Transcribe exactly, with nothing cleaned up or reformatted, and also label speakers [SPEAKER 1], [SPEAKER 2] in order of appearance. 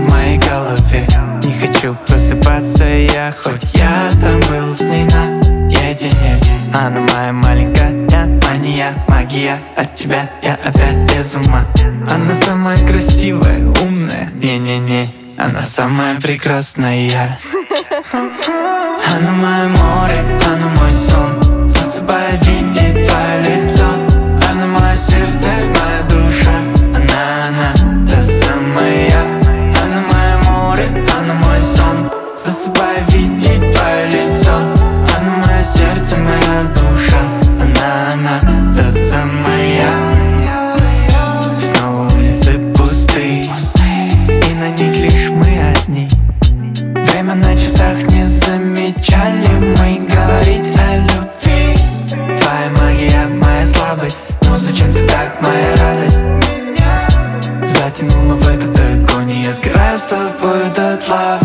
[SPEAKER 1] в моей голове. Не хочу просыпаться я, хоть я там был с ней наедине. Она моя маленькая мания, магия. От тебя я опять без ума. Она самая красивая, умная, не-не-не, она самая прекрасная. Она мое море, она мой сон, засыпая видит твое лицо. Она мое сердце, моя душа, она, она, та самая. Она мое море, она мой сон, засыпая видит твое лицо. Она мое сердце, моя душа, она, она, та самая. Снова улицы пустые, и на них лишь мы одни. Время на часах не замечали мы говорить о любви. Твоя магия, моя слабость, ну зачем ты так, моя радость? Затянула в этот огонь, и я сгораю с тобой дотла.